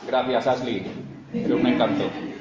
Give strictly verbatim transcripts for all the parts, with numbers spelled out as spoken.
Gracias, Ashley. Eres un encanto.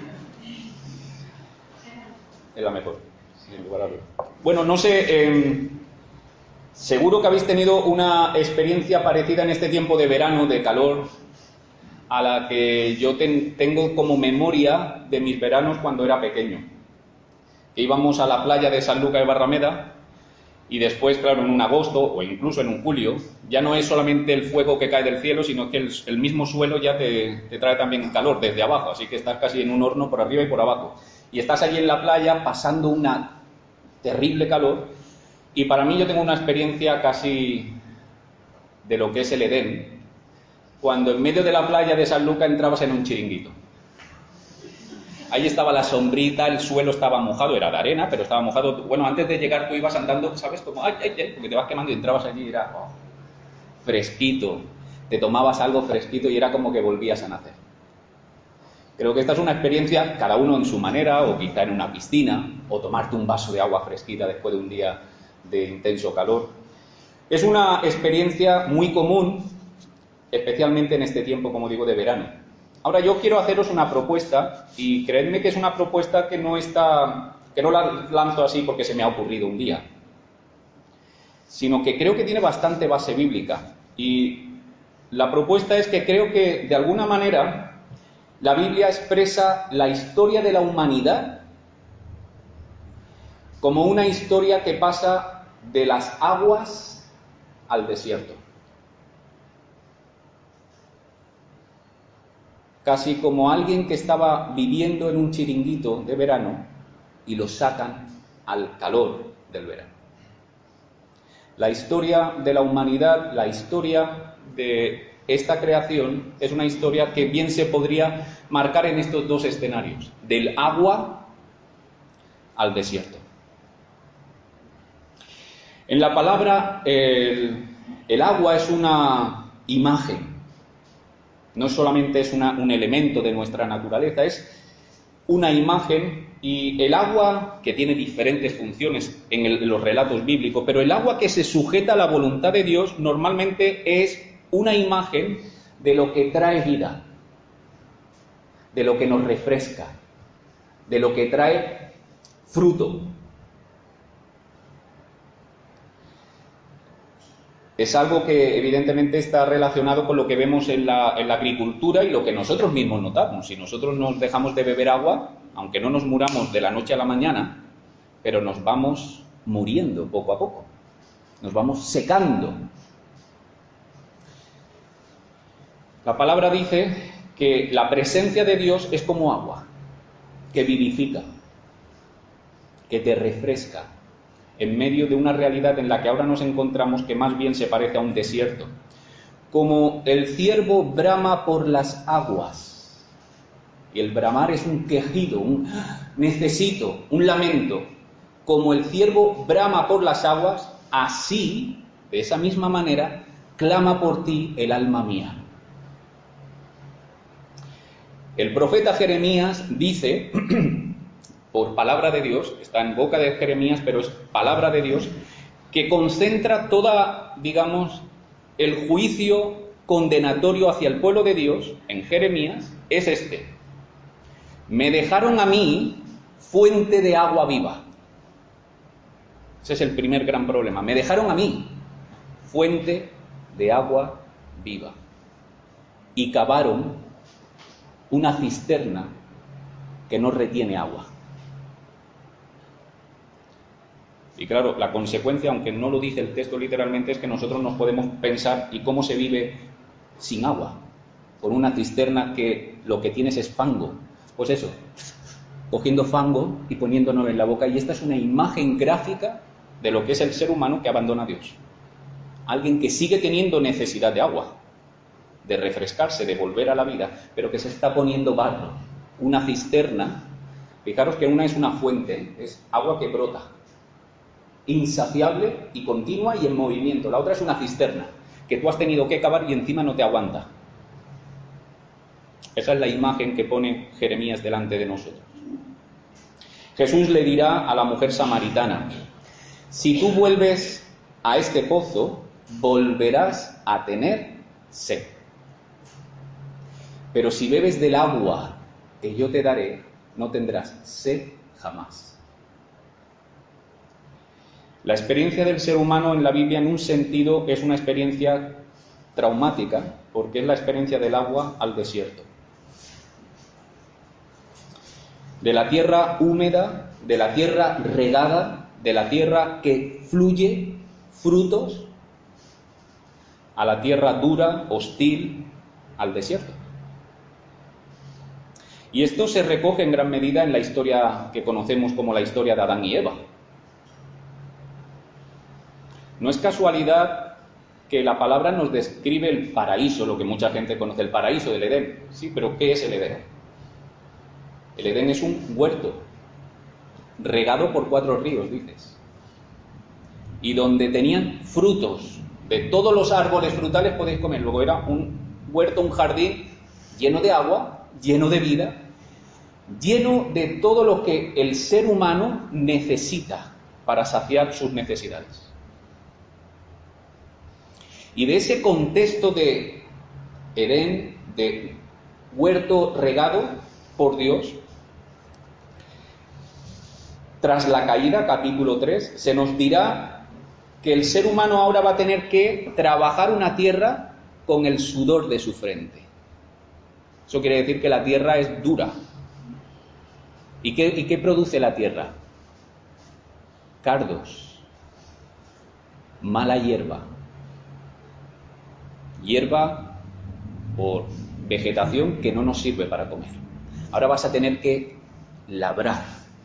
Es la mejor, sin lugar a dudas. Bueno, no sé, eh, seguro que habéis tenido una experiencia parecida en este tiempo de verano, de calor, a la que yo ten, tengo como memoria de mis veranos cuando era pequeño. Que íbamos a la playa de San Luca de Barrameda y después, claro, en un agosto o incluso en un julio, ya no es solamente el fuego que cae del cielo, sino que el, el mismo suelo ya te, te trae también calor desde abajo, así que estás casi en un horno por arriba y por abajo. Y estás allí en la playa pasando una terrible calor, y para mí yo tengo una experiencia casi de lo que es el Edén, cuando en medio de la playa de San Luca entrabas en un chiringuito. Ahí estaba la sombrita, el suelo estaba mojado, era de arena, pero estaba mojado. Bueno, antes de llegar tú ibas andando, ¿sabes? Como, ay, ay, ay, porque te vas quemando y entrabas allí y era oh, fresquito. Te tomabas algo fresquito y era como que volvías a nacer. Creo que esta es una experiencia, cada uno en su manera, o quizá en una piscina, o tomarte un vaso de agua fresquita después de un día de intenso calor. Es una experiencia muy común, especialmente en este tiempo, como digo, de verano. Ahora yo quiero haceros una propuesta, y creedme que es una propuesta que no está, que no la lanzo así porque se me ha ocurrido un día, sino que creo que tiene bastante base bíblica. Y la propuesta es que creo que, de alguna manera, la Biblia expresa la historia de la humanidad como una historia que pasa de las aguas al desierto. Casi como alguien que estaba viviendo en un chiringuito de verano y lo sacan al calor del verano. La historia de la humanidad, la historia de esta creación, es una historia que bien se podría marcar en estos dos escenarios, del agua al desierto. En la palabra, el, el agua es una imagen, no solamente es una, un elemento de nuestra naturaleza, es una imagen, y el agua, que tiene diferentes funciones en, el, en los relatos bíblicos, pero el agua que se sujeta a la voluntad de Dios normalmente es una imagen de lo que trae vida, de lo que nos refresca, de lo que trae fruto. Es algo que evidentemente está relacionado con lo que vemos en la, en la agricultura y lo que nosotros mismos notamos. Si nosotros nos dejamos de beber agua, aunque no nos muramos de la noche a la mañana, pero nos vamos muriendo poco a poco, nos vamos secando. La palabra dice que la presencia de Dios es como agua, que vivifica, que te refresca, en medio de una realidad en la que ahora nos encontramos que más bien se parece a un desierto. Como el ciervo brama por las aguas, y el bramar es un quejido, un necesito, un lamento. Como el ciervo brama por las aguas, así, de esa misma manera, clama por ti el alma mía. El profeta Jeremías dice, por palabra de Dios, está en boca de Jeremías, pero es palabra de Dios, que concentra toda, digamos, el juicio condenatorio hacia el pueblo de Dios, en Jeremías, es este: me dejaron a mí fuente de agua viva. Ese es el primer gran problema. Me dejaron a mí fuente de agua viva. Y cavaron una cisterna que no retiene agua. Y claro, la consecuencia, aunque no lo dice el texto literalmente, es que nosotros nos podemos pensar ¿y cómo se vive sin agua? Con una cisterna que lo que tienes es fango. Pues eso, cogiendo fango y poniéndolo en la boca. Y esta es una imagen gráfica de lo que es el ser humano que abandona a Dios. Alguien que sigue teniendo necesidad de agua, de refrescarse, de volver a la vida, pero que se está poniendo barro. Una cisterna, fijaros que una es una fuente, es agua que brota, insaciable y continua y en movimiento. La otra es una cisterna que tú has tenido que cavar y encima no te aguanta. Esa es la imagen que pone Jeremías delante de nosotros. Jesús le dirá a la mujer samaritana: si tú vuelves a este pozo, volverás a tener sed. pero si bebes del agua que yo te daré, no tendrás sed jamás. La experiencia del ser humano en la Biblia, en un sentido, es una experiencia traumática, porque es la experiencia del agua al desierto. De la tierra húmeda, de la tierra regada, de la tierra que fluye frutos, a la tierra dura, hostil, al desierto. Y esto se recoge en gran medida en la historia que conocemos como la historia de Adán y Eva. No es casualidad que la palabra nos describe el paraíso, lo que mucha gente conoce, el paraíso del Edén. Sí, pero ¿qué es el Edén? El Edén es un huerto, regado por cuatro ríos, dices, y donde tenían frutos. De todos los árboles frutales podéis comer. Luego era un huerto, un jardín lleno de agua, lleno de vida, lleno de todo lo que el ser humano necesita para saciar sus necesidades. Y de ese contexto de Edén, de huerto regado por Dios, tras la caída, capítulo tres, se nos dirá que el ser humano ahora va a tener que trabajar una tierra con el sudor de su frente. Eso quiere decir que la tierra es dura. ¿Y qué, y qué produce la tierra? Cardos, mala hierba. Hierba o vegetación que no nos sirve para comer. Ahora vas a tener que labrar.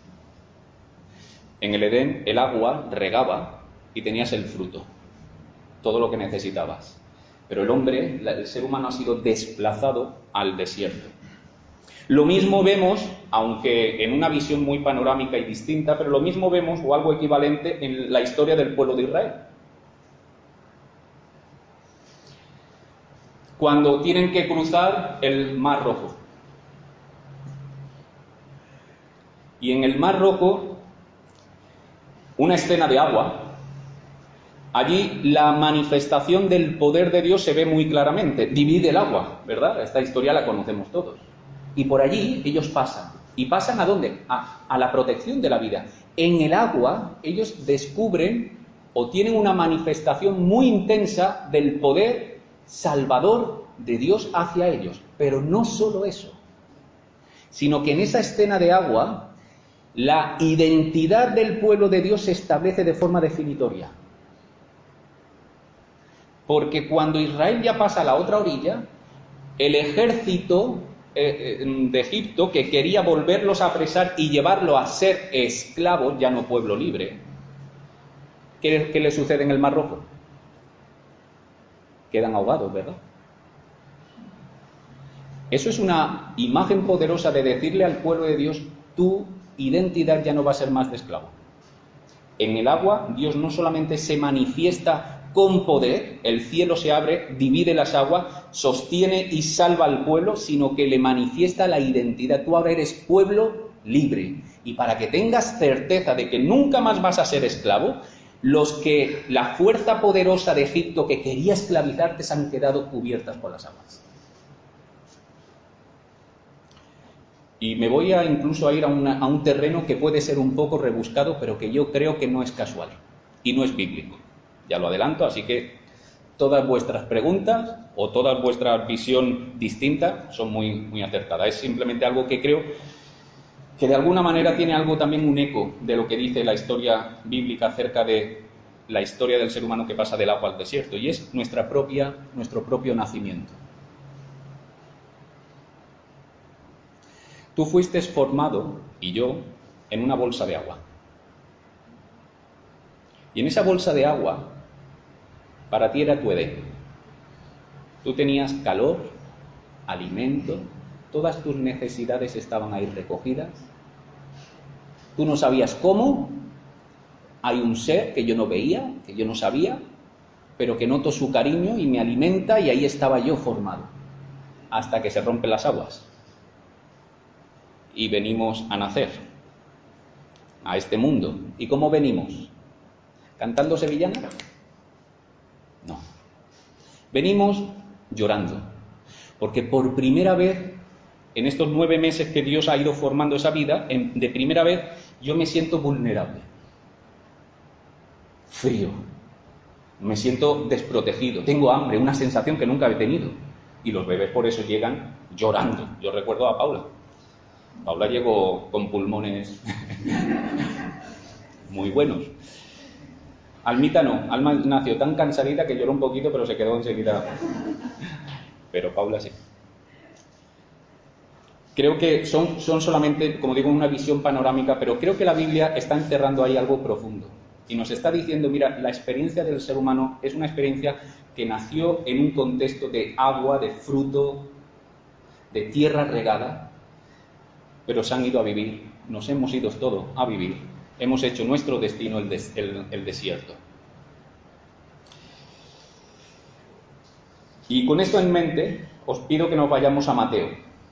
En el Edén el agua regaba y tenías el fruto, todo lo que necesitabas. Pero el hombre, el ser humano, ha sido desplazado al desierto. Lo mismo vemos, aunque en una visión muy panorámica y distinta, pero lo mismo vemos, o algo equivalente, en la historia del pueblo de Israel. Cuando tienen que cruzar el Mar Rojo. Y en el Mar Rojo, una escena de agua. Allí la manifestación del poder de Dios se ve muy claramente. Divide el agua, ¿verdad? Esta historia la conocemos todos. Y por allí ellos pasan. ¿Y pasan a dónde? A, a la protección de la vida. En el agua ellos descubren o tienen una manifestación muy intensa del poder salvador de Dios hacia ellos. Pero no solo eso, sino que en esa escena de agua la identidad del pueblo de Dios se establece de forma definitoria. Porque cuando Israel ya pasa a la otra orilla, el ejército eh, de Egipto, que quería volverlos a apresar y llevarlo a ser esclavos, ya no pueblo libre, ¿qué, qué le sucede en el Mar Rojo? Quedan ahogados, ¿verdad? Eso es una imagen poderosa de decirle al pueblo de Dios: tu identidad ya no va a ser más de esclavo. En el agua, Dios no solamente se manifiesta con poder, el cielo se abre, divide las aguas, sostiene y salva al pueblo, sino que le manifiesta la identidad. Tú ahora eres pueblo libre. Y para que tengas certeza de que nunca más vas a ser esclavo, los que la fuerza poderosa de Egipto que quería esclavizarte se han quedado cubiertas por las aguas. Y me voy a incluso a ir a, una, a un terreno que puede ser un poco rebuscado, pero que yo creo que no es casual y no es bíblico. Ya lo adelanto, así que todas vuestras preguntas o toda vuestra visión distinta son muy, muy acertadas. Es simplemente algo que creo que de alguna manera tiene algo también un eco de lo que dice la historia bíblica acerca de la historia del ser humano que pasa del agua al desierto, y es nuestra propia, nuestro propio nacimiento. Tú fuiste formado, y yo, en una bolsa de agua. Y en esa bolsa de agua, para ti era tu Edén. Tú tenías calor, alimento, todas tus necesidades estaban ahí recogidas. Tú no sabías cómo. Hay un ser que yo no veía, que yo no sabía, pero que noto su cariño y me alimenta, y ahí estaba yo formado. Hasta que se rompen las aguas. Y venimos a nacer a este mundo. ¿Y cómo venimos? ¿Cantando sevillanas? No. Venimos llorando. Porque por primera vez, en estos nueve meses que Dios ha ido formando esa vida, en, de primera vez yo me siento vulnerable, frío, me siento desprotegido, tengo hambre, una sensación que nunca he tenido. Y los bebés por eso llegan llorando. Yo recuerdo a Paula. Paula llegó con pulmones muy buenos. Almita no, Alma nació tan cansadita que lloró un poquito, pero se quedó enseguida. Pero Paula sí. Creo que son, son solamente, como digo, una visión panorámica, pero creo que la Biblia está encerrando ahí algo profundo. Y nos está diciendo, mira, la experiencia del ser humano es una experiencia que nació en un contexto de agua, de fruto, de tierra regada, pero se han ido a vivir, nos hemos ido todos a vivir, hemos hecho nuestro destino el, des, el, el desierto. Y con esto en mente, os pido que nos vayamos a Mateo.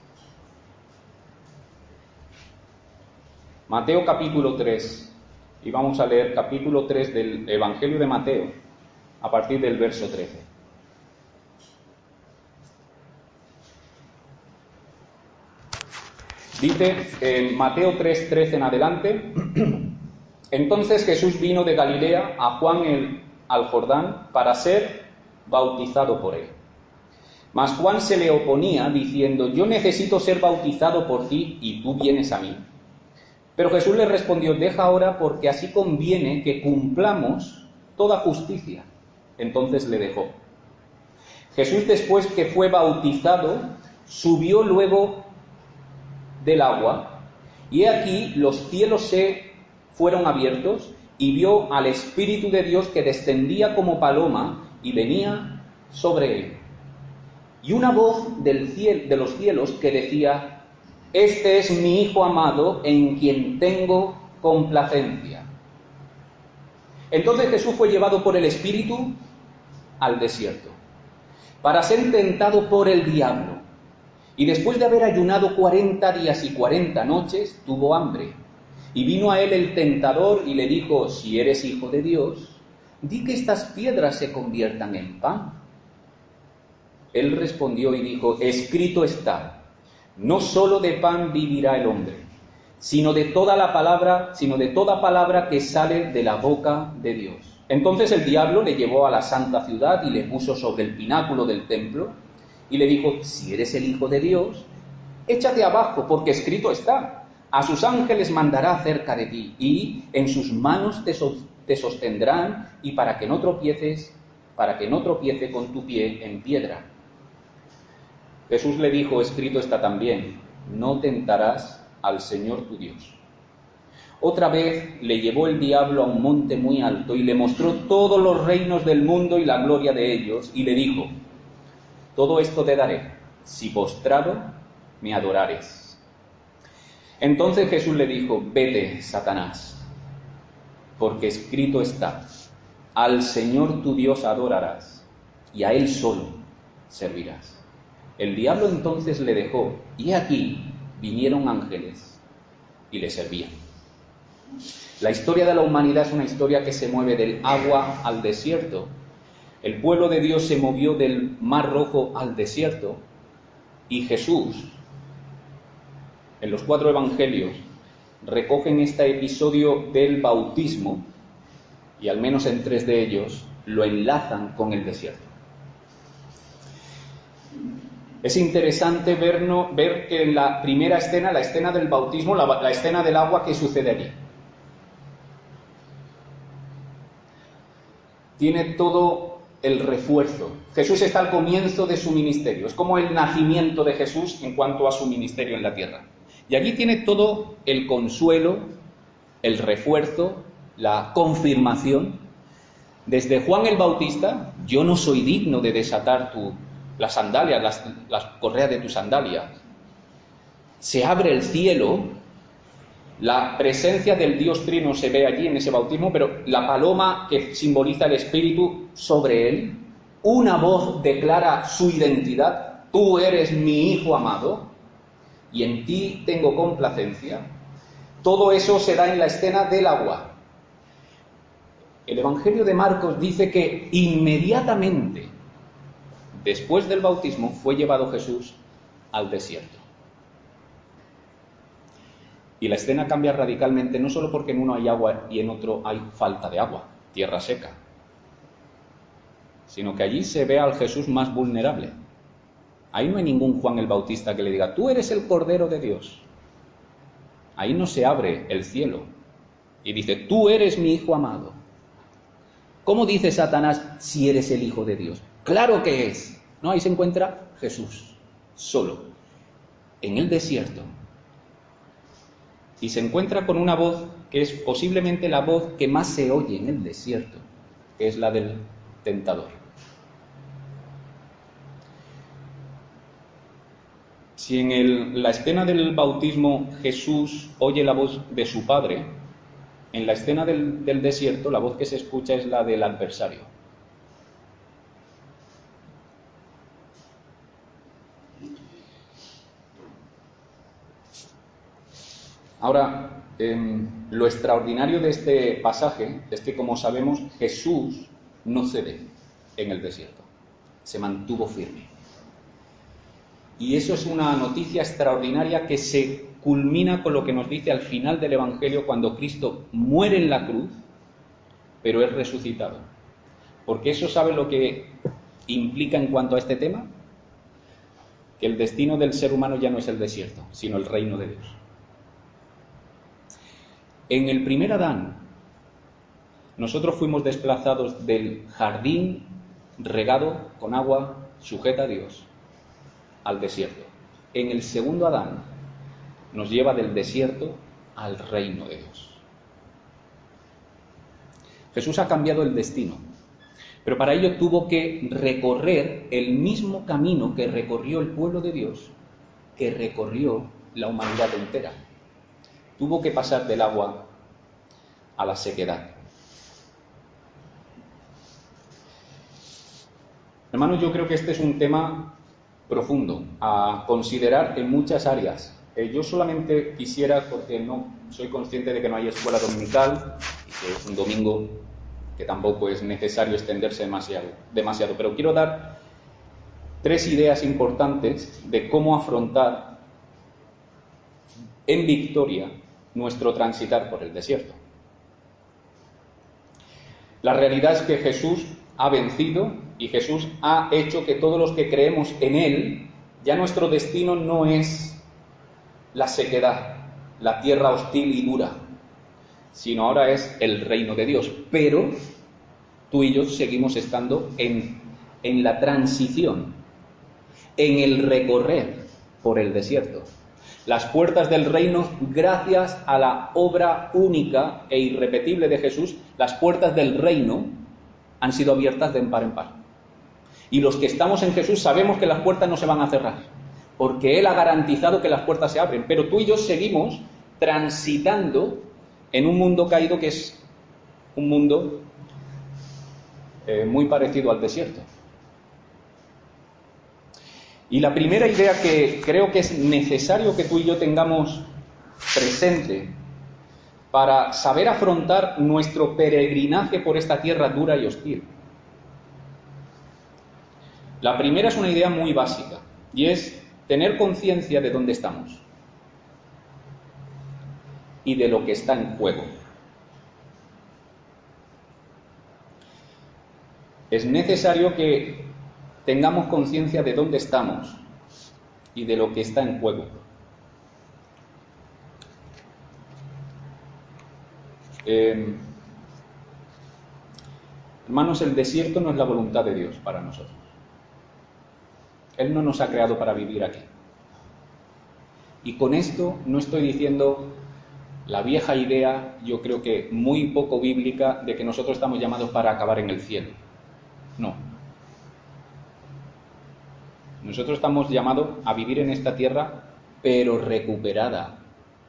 Mateo capítulo tres. Y vamos a leer capítulo tres del Evangelio de Mateo, a partir del verso trece. Dice en Mateo tres, trece en adelante: Entonces Jesús vino de Galilea a Juan el, al Jordán para ser bautizado por él. Mas Juan se le oponía diciendo: Yo necesito ser bautizado por ti y tú vienes a mí. Pero Jesús le respondió: Deja ahora, porque así conviene que cumplamos toda justicia. Entonces le dejó. Jesús, después que fue bautizado, subió luego del agua, y he aquí los cielos se fueron abiertos, y vio al Espíritu de Dios que descendía como paloma y venía sobre él. Y una voz del cielo, de los cielos que decía: Este es mi Hijo amado, en quien tengo complacencia. Entonces Jesús fue llevado por el Espíritu al desierto, para ser tentado por el diablo. Y después de haber ayunado cuarenta días y cuarenta noches, tuvo hambre. Y vino a él el tentador y le dijo: Si eres Hijo de Dios, di que estas piedras se conviertan en pan. Él respondió y dijo: Escrito está, no solo de pan vivirá el hombre, sino de toda la palabra, sino de toda palabra que sale de la boca de Dios. Entonces el diablo le llevó a la santa ciudad y le puso sobre el pináculo del templo y le dijo: Si eres el Hijo de Dios, échate abajo, porque escrito está: a sus ángeles mandará acerca de ti, y en sus manos te, so- te sostendrán, y para que no tropieces, para que no tropiece con tu pie en piedra. Jesús le dijo: Escrito está también: no tentarás al Señor tu Dios. Otra vez le llevó el diablo a un monte muy alto y le mostró todos los reinos del mundo y la gloria de ellos, y le dijo: Todo esto te daré, si postrado me adorares. Entonces Jesús le dijo: Vete, Satanás, porque escrito está: Al Señor tu Dios adorarás, y a Él solo servirás. El diablo entonces le dejó, y aquí vinieron ángeles y le servían. La historia de la humanidad es una historia que se mueve del agua al desierto. El pueblo de Dios se movió del Mar Rojo al desierto, y Jesús, en los cuatro evangelios, recogen este episodio del bautismo, y al menos en tres de ellos lo enlazan con el desierto. Es interesante verno, ver que en la primera escena, la escena del bautismo, la, la escena del agua, ¿qué sucede allí? Tiene todo el refuerzo. Jesús está al comienzo de su ministerio. Es como el nacimiento de Jesús en cuanto a su ministerio en la tierra. Y allí tiene todo el consuelo, el refuerzo, la confirmación. Desde Juan el Bautista: yo no soy digno de desatar tu, las sandalias, las, las correas de tus sandalias. Se abre el cielo, la presencia del Dios Trino se ve allí en ese bautismo, pero la paloma que simboliza el Espíritu sobre él, una voz declara su identidad: tú eres mi Hijo amado, y en ti tengo complacencia. Todo eso se da en la escena del agua. El Evangelio de Marcos dice que inmediatamente después del bautismo, fue llevado Jesús al desierto. Y la escena cambia radicalmente, no solo porque en uno hay agua y en otro hay falta de agua, tierra seca, sino que allí se ve al Jesús más vulnerable. Ahí no hay ningún Juan el Bautista que le diga, tú eres el Cordero de Dios. Ahí no se abre el cielo y dice, tú eres mi Hijo amado. ¿Cómo dice Satanás si eres el Hijo de Dios? Claro que es. No, ahí se encuentra Jesús, solo, en el desierto. Y se encuentra con una voz que es posiblemente la voz que más se oye en el desierto, que es la del tentador. Si en el, la escena del bautismo Jesús oye la voz de su Padre, en la escena del, del desierto la voz que se escucha es la del adversario. Ahora, eh, lo extraordinario de este pasaje es que, como sabemos, Jesús no cede en el desierto, se mantuvo firme. Y eso es una noticia extraordinaria que se culmina con lo que nos dice al final del Evangelio cuando Cristo muere en la cruz, pero es resucitado. Porque eso, ¿sabe lo que implica en cuanto a este tema? Que el destino del ser humano ya no es el desierto, sino el reino de Dios. En el primer Adán, nosotros fuimos desplazados del jardín regado con agua sujeta a Dios al desierto. En el segundo Adán nos lleva del desierto al reino de Dios. Jesús ha cambiado el destino, pero para ello tuvo que recorrer el mismo camino que recorrió el pueblo de Dios, que recorrió la humanidad entera. Tuvo que pasar del agua a la sequedad. Hermanos, yo creo que este es un tema profundo a considerar en muchas áreas. Eh, yo solamente quisiera, porque no soy consciente de que no hay escuela dominical y que es un domingo que tampoco es necesario extenderse demasiado, demasiado, pero quiero dar tres ideas importantes de cómo afrontar en victoria nuestro transitar por el desierto. La realidad es que Jesús ha vencido y Jesús ha hecho que todos los que creemos en Él, ya nuestro destino no es la sequedad, la tierra hostil y dura, sino ahora es el reino de Dios. Pero tú y yo seguimos estando en, en la transición, en el recorrer por el desierto. Las puertas del reino, gracias a la obra única e irrepetible de Jesús, las puertas del reino han sido abiertas de par en par. Y los que estamos en Jesús sabemos que las puertas no se van a cerrar, porque Él ha garantizado que las puertas se abren. Pero tú y yo seguimos transitando en un mundo caído que es un mundo eh, muy parecido al desierto. Y la primera idea que creo que es necesario que tú y yo tengamos presente para saber afrontar nuestro peregrinaje por esta tierra dura y hostil. La primera es una idea muy básica, y es tener conciencia de dónde estamos y de lo que está en juego. Es necesario que tengamos conciencia de dónde estamos y de lo que está en juego. Eh, hermanos, el desierto no es la voluntad de Dios para nosotros. Él no nos ha creado para vivir aquí. Y con esto no estoy diciendo la vieja idea, yo creo que muy poco bíblica, de que nosotros estamos llamados para acabar en el cielo. No. Nosotros estamos llamados a vivir en esta tierra, pero recuperada,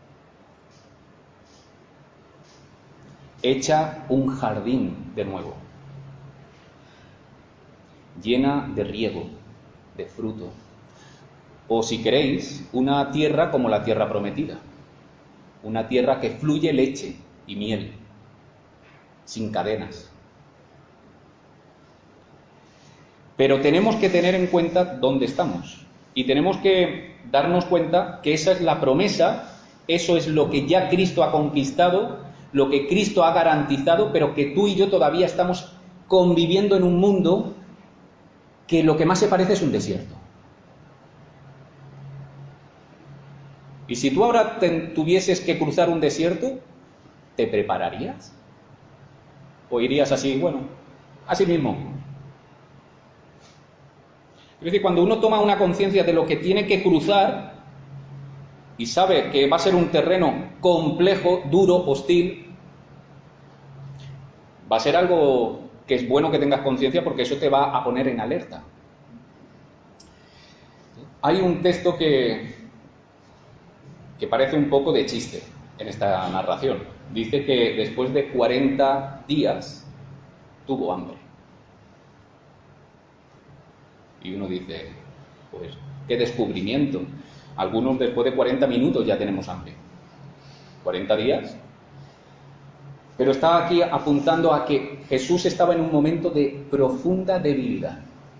hecha un jardín de nuevo, llena de riego, de fruto, o si queréis, una tierra como la tierra prometida, una tierra que fluye leche y miel, sin cadenas. Pero tenemos que tener en cuenta dónde estamos. Y tenemos que darnos cuenta que esa es la promesa, eso es lo que ya Cristo ha conquistado, lo que Cristo ha garantizado, pero que tú y yo todavía estamos conviviendo en un mundo que lo que más se parece es un desierto. Y si tú ahora te, tuvieses que cruzar un desierto, ¿te prepararías? ¿O irías así, bueno, así mismo? Es decir, cuando uno toma una conciencia de lo que tiene que cruzar y sabe que va a ser un terreno complejo, duro, hostil, va a ser algo que es bueno que tengas conciencia porque eso te va a poner en alerta. Hay un texto que, que parece un poco de chiste en esta narración. Dice que después de cuarenta días tuvo hambre. Y uno dice, pues, qué descubrimiento. Algunos después de cuarenta minutos ya tenemos hambre. ¿cuarenta días? Pero está aquí apuntando a que Jesús estaba en un momento de profunda debilidad,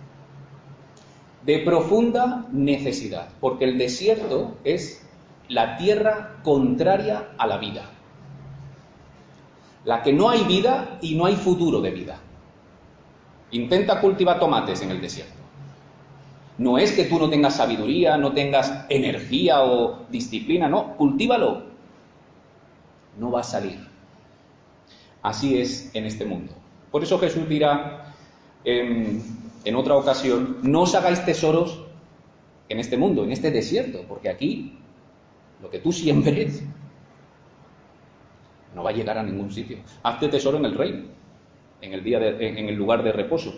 de profunda necesidad, porque el desierto es la tierra contraria a la vida, la que no hay vida y no hay futuro de vida. Intenta cultivar tomates en el desierto. No es que tú no tengas sabiduría, no tengas energía o disciplina, no, cultívalo. No va a salir. Así es en este mundo. Por eso Jesús dirá en, en otra ocasión, no os hagáis tesoros en este mundo, en este desierto, porque aquí lo que tú siembres no va a llegar a ningún sitio. Hazte tesoro en el reino, en el, día de, en el lugar de reposo.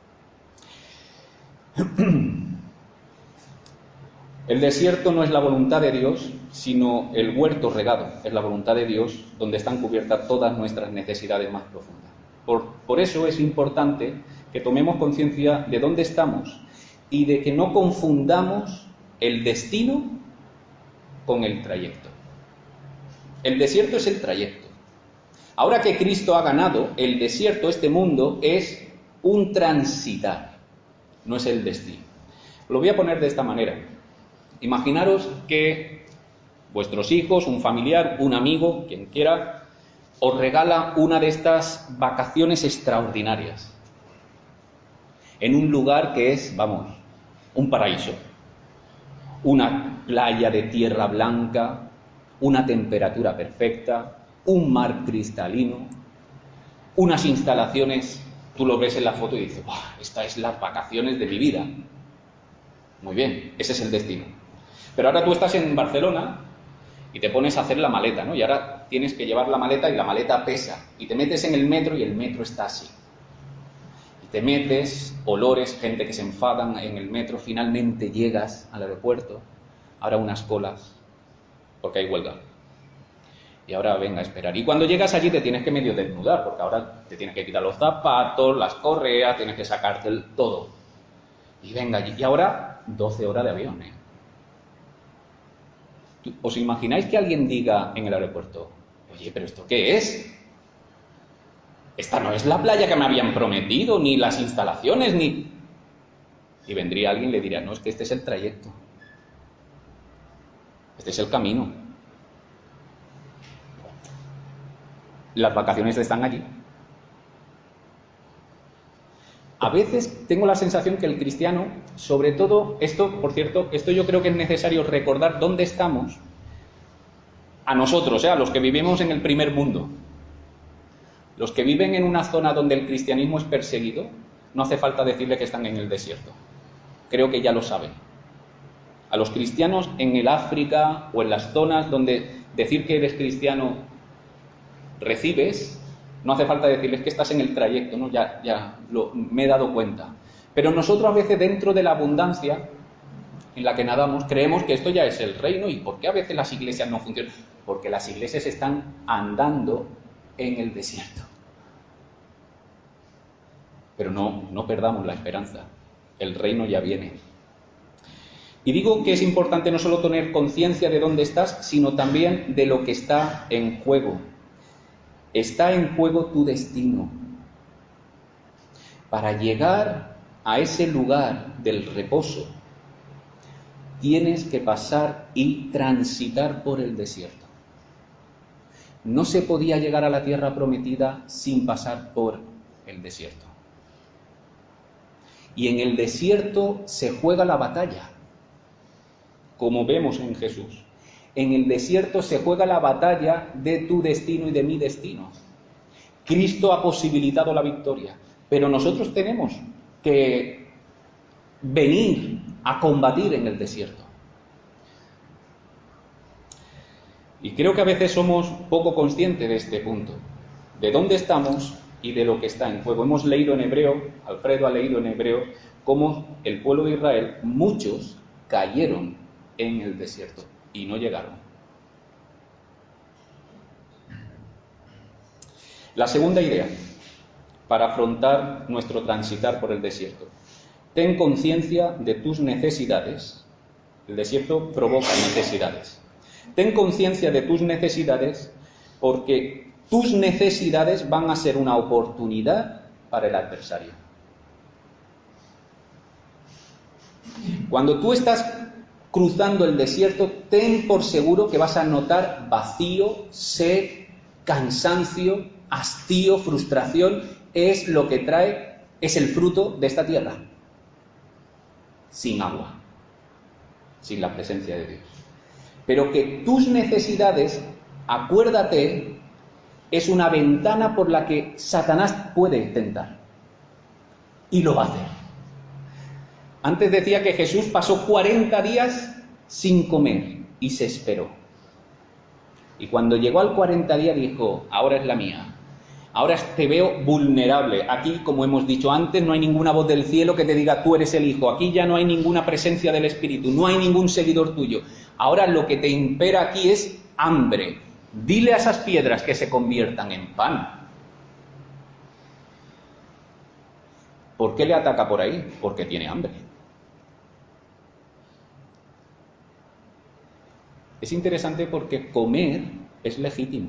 El desierto no es la voluntad de Dios, sino el huerto regado. Es la voluntad de Dios donde están cubiertas todas nuestras necesidades más profundas. Por, por eso es importante que tomemos conciencia de dónde estamos y de que no confundamos el destino con el trayecto. El desierto es el trayecto. Ahora que Cristo ha ganado, el desierto, este mundo, es un transitar, no es el destino. Lo voy a poner de esta manera. Imaginaros que vuestros hijos, un familiar, un amigo, quien quiera, os regala una de estas vacaciones extraordinarias en un lugar que es, vamos, un paraíso. Una playa de tierra blanca, una temperatura perfecta, un mar cristalino, unas instalaciones, tú lo ves en la foto y dices, ¡buah! Estas es las vacaciones de mi vida. Muy bien, ese es el destino. Pero ahora tú estás en Barcelona y te pones a hacer la maleta, ¿no? Y ahora tienes que llevar la maleta y la maleta pesa. Y te metes en el metro y el metro está así. Y te metes, olores, gente que se enfadan en el metro, finalmente llegas al aeropuerto, ahora unas colas, porque hay huelga. Y ahora venga a esperar. Y cuando llegas allí te tienes que medio desnudar, porque ahora te tienes que quitar los zapatos, las correas, tienes que sacarte el, todo. Y venga allí. Y ahora doce horas de avión, ¿eh? ¿Os imagináis que alguien diga en el aeropuerto, oye, pero ¿esto qué es? Esta no es la playa que me habían prometido, ni las instalaciones, ni... Y vendría alguien y le diría, no, es que este es el trayecto. Este es el camino. Las vacaciones están allí. A veces tengo la sensación que el cristiano, sobre todo, esto, por cierto, esto yo creo que es necesario recordar dónde estamos, a nosotros, ¿eh? A los que vivimos en el primer mundo. Los que viven en una zona donde el cristianismo es perseguido, no hace falta decirle que están en el desierto. Creo que ya lo saben. A los cristianos en el África o en las zonas donde decir que eres cristiano recibes, no hace falta decirles que estás en el trayecto, ¿no? Ya, ya lo, me he dado cuenta. Pero nosotros a veces dentro de la abundancia en la que nadamos creemos que esto ya es el reino. ¿Y por qué a veces las iglesias no funcionan? Porque las iglesias están andando en el desierto. Pero no, no perdamos la esperanza. El reino ya viene. Y digo que es importante no solo tener conciencia de dónde estás, sino también de lo que está en juego. Está en juego tu destino. Para llegar a ese lugar del reposo, tienes que pasar y transitar por el desierto. No se podía llegar a la tierra prometida sin pasar por el desierto. Y en el desierto se juega la batalla, como vemos en Jesús. En el desierto se juega la batalla de tu destino y de mi destino. Cristo ha posibilitado la victoria, pero nosotros tenemos que venir a combatir en el desierto. Y creo que a veces somos poco conscientes de este punto, de dónde estamos y de lo que está en juego. Hemos leído en hebreo, Alfredo ha leído en hebreo, cómo el pueblo de Israel, muchos cayeron en el desierto y no llegaron. La segunda idea, para afrontar nuestro transitar por el desierto. Ten conciencia de tus necesidades. El desierto provoca necesidades. Ten conciencia de tus necesidades porque tus necesidades van a ser una oportunidad para el adversario. Cuando tú estás cruzando el desierto, ten por seguro que vas a notar vacío, sed, cansancio, hastío, frustración. Es lo que trae, es el fruto de esta tierra. Sin agua, sin la presencia de Dios. Pero que tus necesidades, acuérdate, es una ventana por la que Satanás puede tentar. Y lo va a hacer. Antes decía que Jesús pasó cuarenta días sin comer y se esperó. Y cuando llegó al cuarenta días dijo, ahora es la mía. Ahora te veo vulnerable. Aquí, como hemos dicho antes, no hay ninguna voz del cielo que te diga tú eres el Hijo. Aquí ya no hay ninguna presencia del Espíritu. No hay ningún seguidor tuyo. Ahora lo que te impera aquí es hambre. Dile a esas piedras que se conviertan en pan. ¿Por qué le ataca por ahí? Porque tiene hambre. Es interesante porque comer es legítimo.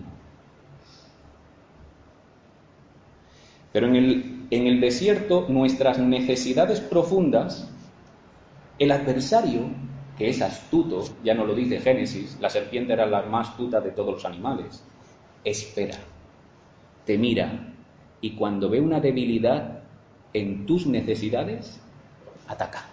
Pero en el, en el desierto, nuestras necesidades profundas, el adversario, que es astuto, ya no lo dice Génesis, la serpiente era la más astuta de todos los animales, espera, te mira, y cuando ve una debilidad en tus necesidades, ataca.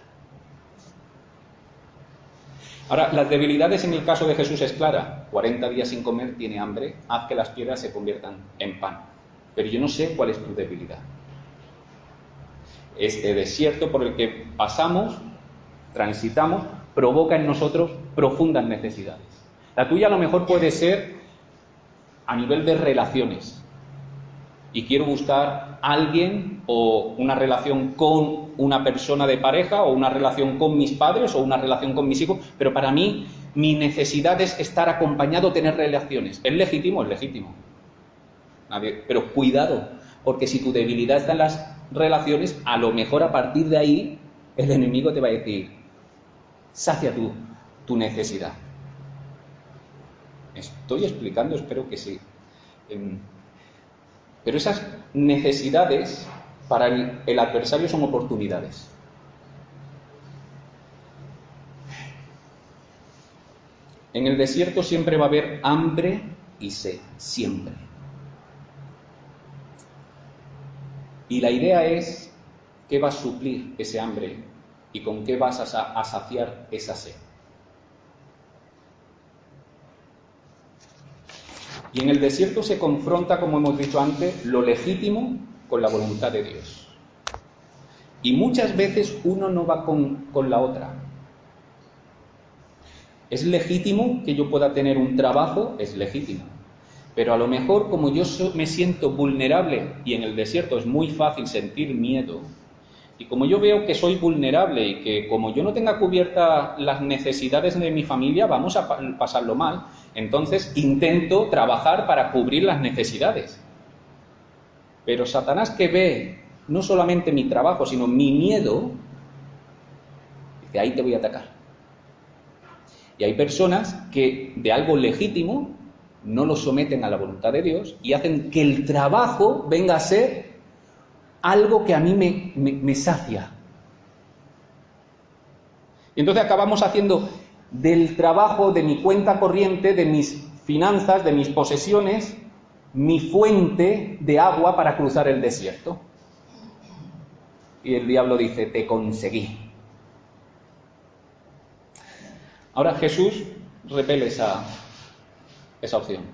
Ahora, las debilidades en el caso de Jesús es clara. cuarenta días sin comer, tiene hambre, haz que las piedras se conviertan en pan. Pero yo no sé cuál es tu debilidad. Este desierto por el que pasamos, transitamos, provoca en nosotros profundas necesidades. La tuya a lo mejor puede ser a nivel de relaciones. Y quiero buscar a alguien o una relación con una persona de pareja o una relación con mis padres o una relación con mis hijos, pero para mí mi necesidad es estar acompañado, tener relaciones. ¿Es legítimo? Es legítimo. Pero cuidado, porque si tu debilidad está en las relaciones, a lo mejor a partir de ahí el enemigo te va a decir, sacia tu, tu necesidad. Estoy explicando, espero que sí. Pero esas necesidades para el, el adversario son oportunidades. En el desierto siempre va a haber hambre y sed, siempre. Y la idea es qué va a suplir ese hambre y con qué vas a, a saciar esa sed. Y en el desierto se confronta, como hemos dicho antes, lo legítimo con la voluntad de Dios. Y muchas veces uno no va con, con la otra. ¿Es legítimo que yo pueda tener un trabajo? Es legítimo. Pero a lo mejor como yo me siento vulnerable y en el desierto es muy fácil sentir miedo, y como yo veo que soy vulnerable y que como yo no tenga cubiertas las necesidades de mi familia, vamos a pasarlo mal, entonces intento trabajar para cubrir las necesidades. Pero Satanás, que ve no solamente mi trabajo, sino mi miedo, dice, ahí te voy a atacar. Y hay personas que de algo legítimo no lo someten a la voluntad de Dios y hacen que el trabajo venga a ser algo que a mí me, me, me sacia, Y entonces acabamos haciendo del trabajo, de mi cuenta corriente, de mis finanzas, de mis posesiones, mi fuente de agua para cruzar el desierto. Y el diablo dice, te conseguí. Ahora Jesús repele esa, esa opción.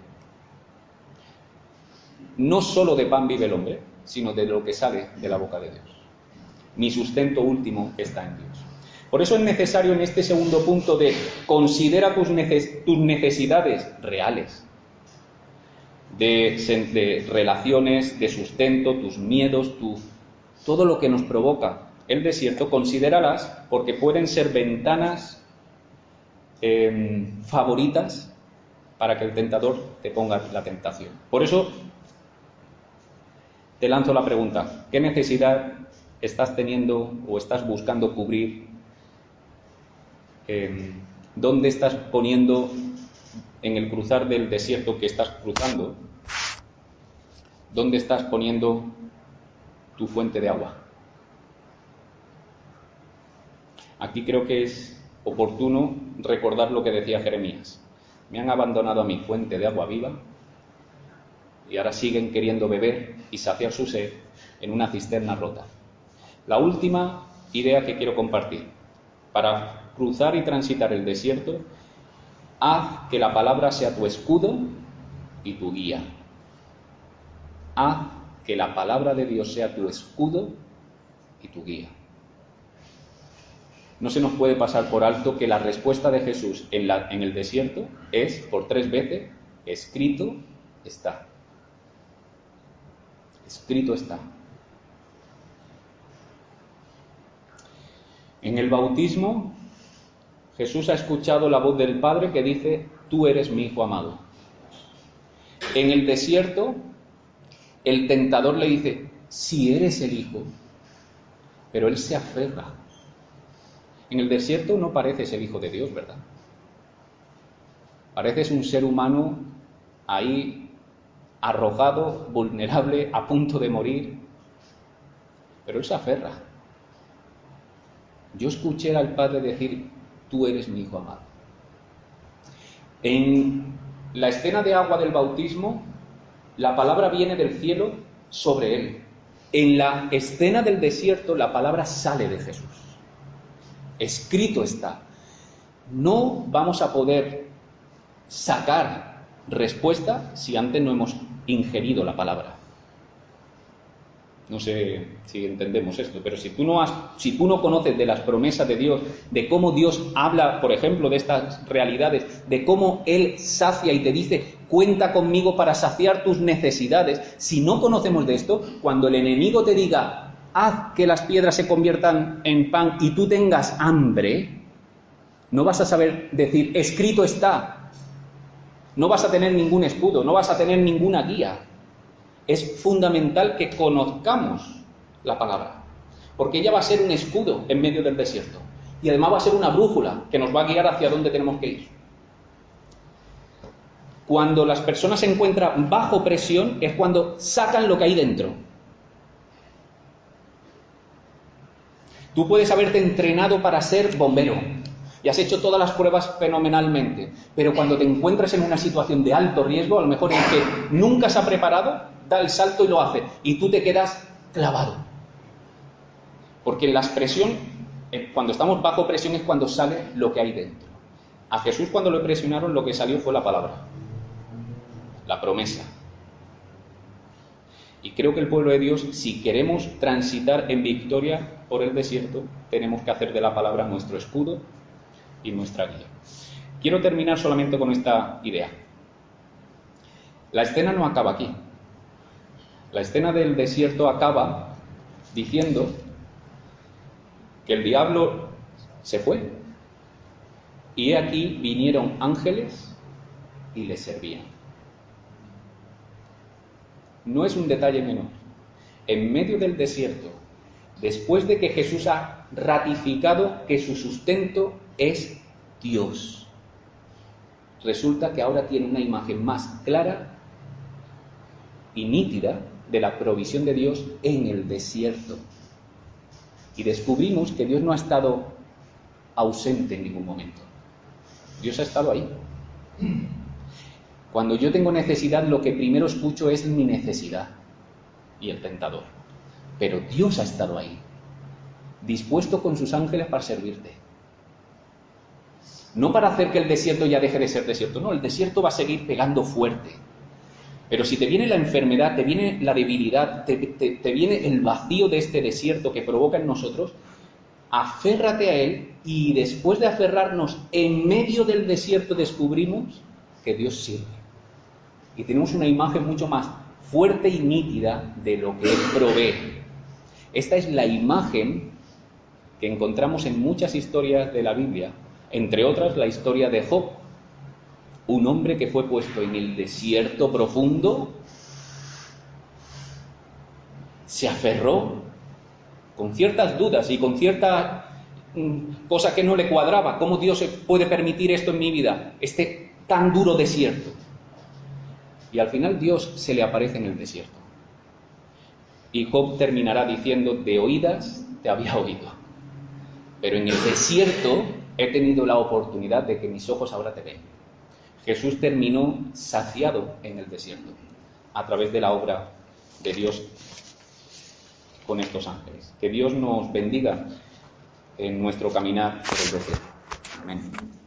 No solo de pan vive el hombre, sino de lo que sale de la boca de Dios. Mi sustento último está en Dios. Por eso es necesario en este segundo punto de considera tus, neces- tus necesidades reales, de, de relaciones, de sustento, tus miedos, tu, todo lo que nos provoca el desierto, considéralas porque pueden ser ventanas eh, favoritas para que el tentador te ponga la tentación. Por eso te lanzo la pregunta, ¿qué necesidad estás teniendo o estás buscando cubrir? Eh, ¿Dónde estás poniendo en el cruzar del desierto que estás cruzando? ¿Dónde estás poniendo tu fuente de agua? Aquí creo que es oportuno recordar lo que decía Jeremías. Me han abandonado a mi fuente de agua viva y ahora siguen queriendo beber y saciar su sed en una cisterna rota. La última idea que quiero compartir. Para cruzar y transitar el desierto, haz que la palabra sea tu escudo y tu guía. Haz que la palabra de Dios sea tu escudo y tu guía. No se nos puede pasar por alto que la respuesta de Jesús en, la, en el desierto es, por tres veces, escrito está. Escrito está. En el bautismo, Jesús ha escuchado la voz del Padre que dice, tú eres mi Hijo amado. En el desierto, el tentador le dice, si eres el Hijo, pero él se aferra. En el desierto no pareces el Hijo de Dios, ¿verdad? Pareces un ser humano ahí arrojado, vulnerable, a punto de morir, pero él se aferra. Yo escuché al Padre decir, tú eres mi Hijo amado. En la escena de agua del bautismo, la palabra viene del cielo sobre él. En la escena del desierto, la palabra sale de Jesús. Escrito está. No vamos a poder sacar respuesta si antes no hemos ingerido la palabra. No sé si entendemos esto, pero si tú no has, si tú no conoces de las promesas de Dios, de cómo Dios habla, por ejemplo, de estas realidades, de cómo Él sacia y te dice, cuenta conmigo para saciar tus necesidades, si no conocemos de esto, cuando el enemigo te diga, haz que las piedras se conviertan en pan y tú tengas hambre, no vas a saber decir, escrito está. No vas a tener ningún escudo, no vas a tener ninguna guía. Es fundamental que conozcamos la palabra, porque ella va a ser un escudo en medio del desierto y además va a ser una brújula que nos va a guiar hacia dónde tenemos que ir. Cuando las personas se encuentran bajo presión es cuando sacan lo que hay dentro. Tú puedes haberte entrenado para ser bombero y has hecho todas las pruebas fenomenalmente, pero cuando te encuentras en una situación de alto riesgo, a lo mejor en que nunca se ha preparado, da el salto y lo hace, y tú te quedas clavado. Porque en la presión, cuando estamos bajo presión es cuando sale lo que hay dentro. A Jesús cuando lo presionaron lo que salió fue la palabra, la promesa. Y creo que el pueblo de Dios, si queremos transitar en victoria por el desierto, tenemos que hacer de la palabra nuestro escudo y nuestra guía. Quiero terminar solamente con esta idea. La escena no acaba aquí. La escena del desierto acaba diciendo que el diablo se fue y he aquí vinieron ángeles y le servían. No es un detalle menor. En medio del desierto, después de que Jesús ha ratificado que su sustento es Dios, resulta que ahora tiene una imagen más clara y nítida de la provisión de Dios en el desierto. Y descubrimos que Dios no ha estado ausente en ningún momento. Dios ha estado ahí. Cuando yo tengo necesidad, lo que primero escucho es mi necesidad y el tentador. Pero Dios ha estado ahí, dispuesto con sus ángeles para servirte. No para hacer que el desierto ya deje de ser desierto, no, el desierto va a seguir pegando fuerte. Pero si te viene la enfermedad, te viene la debilidad, te, te, te viene el vacío de este desierto que provoca en nosotros, aférrate a él y después de aferrarnos en medio del desierto descubrimos que Dios sirve. Y tenemos una imagen mucho más fuerte y nítida de lo que Él provee. Esta es la imagen que encontramos en muchas historias de la Biblia, entre otras la historia de Job, un hombre que fue puesto en el desierto profundo, se aferró con ciertas dudas y con ciertas mm, cosas que no le cuadraba. ¿Cómo Dios puede permitir esto en mi vida? Este tan duro desierto. Y al final Dios se le aparece en el desierto. Y Job terminará diciendo, de oídas te había oído, pero en el desierto he tenido la oportunidad de que mis ojos ahora te ven. Jesús terminó saciado en el desierto, a través de la obra de Dios con estos ángeles. Que Dios nos bendiga en nuestro caminar por el desierto. Amén.